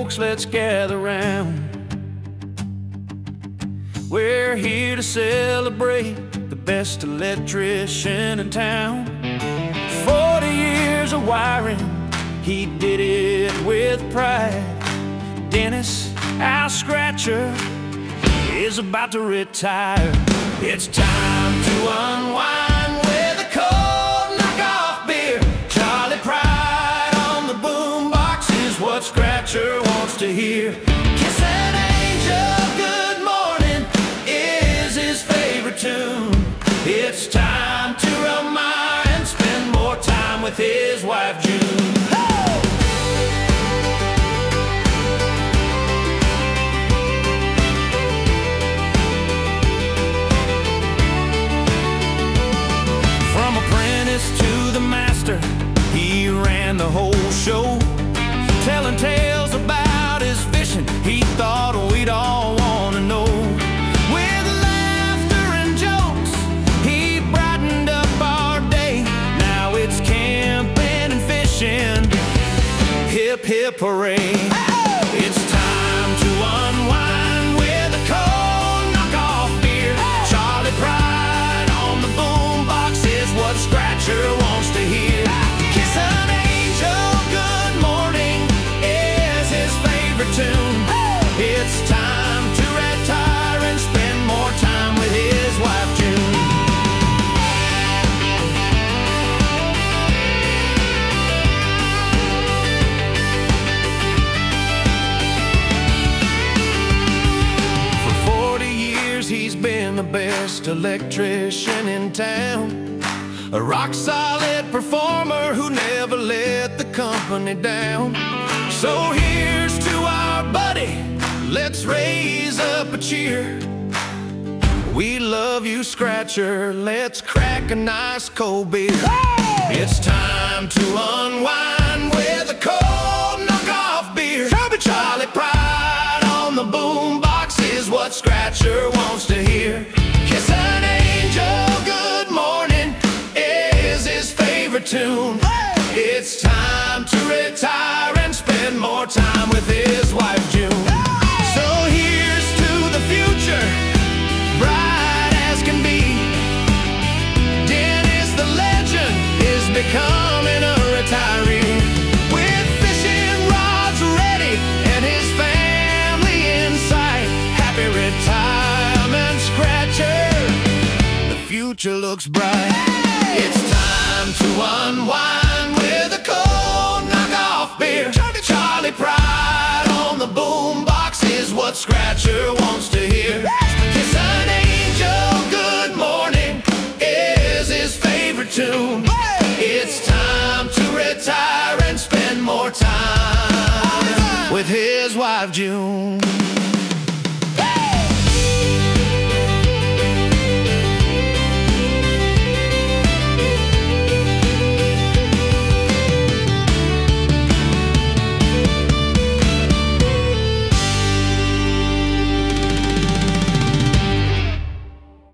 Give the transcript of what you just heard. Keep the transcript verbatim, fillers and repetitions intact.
folks, let's gather round. We're here to celebrate the best electrician in town. Forty years of wiring, he did it with pride. Dennis, our scratcher, is about to retire. It's time to unwind with a cold knockoff beer. Charlie Pride on the boombox is what Scratcher wants to hear. Kiss an angel goodmorning is his favorite tune. It's time to remind and spend more time with his wife June. To the master, he ran the whole show, telling tales about his fishing he thought we'd all want to know. With laughter and jokes, he brightened up our day. Now it's camping and fishing, hip hip hooray. It's time to unwind with a cold knockoff beer. Charlie Pride on the boombox is what Scratcher wants to hear. Kiss an angel good morning is his favorite tune. It's time to retire and spend more time with his wife June. For forty years he's been the best electrician in town, a rock-solid performer who never let the company down. So here's to our buddy, let's raise up a cheer. We love you, Scratcher, let's crack a nice cold beer. Hey! It's time to unwind with a cold knockoff beer. Charlie Pride on the boombox is what Scratcher wants to hear. Kiss an angel good morning is his favorite tune. Hey! It's time to retire and spend more time with his wife June. Hey! So here's to the future, bright as can be. Dennis the legend is becoming a retiree. With fishing rods ready and his family in sight, happy retirement, Scratcher, the future looks bright. It's time to unwind with a cold knockoff beer. Charlie Pride on the boombox is what Scratcher wants to hear. Kiss an angel good morning is his favorite tune. It's time to retire and spend more time with his wife June.